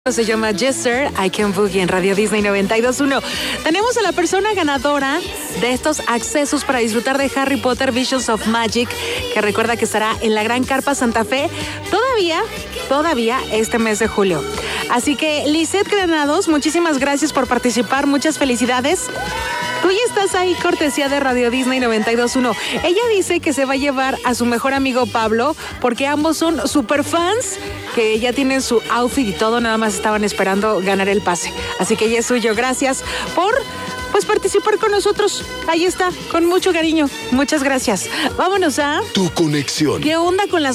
Se llama Yes Sir, I Can Boogie en Radio Disney 92.1. Tenemos a la persona ganadora de estos accesos para disfrutar de Harry Potter Visions of Magic, que recuerda que estará en la Gran Carpa Santa Fe todavía este mes de julio. Así que, Lisette Granados, muchísimas gracias por participar, muchas felicidades. Tú ya estás ahí, cortesía de Radio Disney 92.1. Ella dice que se va a llevar a su mejor amigo Pablo, porque ambos son super fans, que ya tienen su outfit y todo, nada más estaban esperando ganar el pase. Así que ya es suyo. Gracias por participar con nosotros. Ahí está, con mucho cariño. Muchas gracias. Vámonos a Tu conexión. ¿Qué onda con las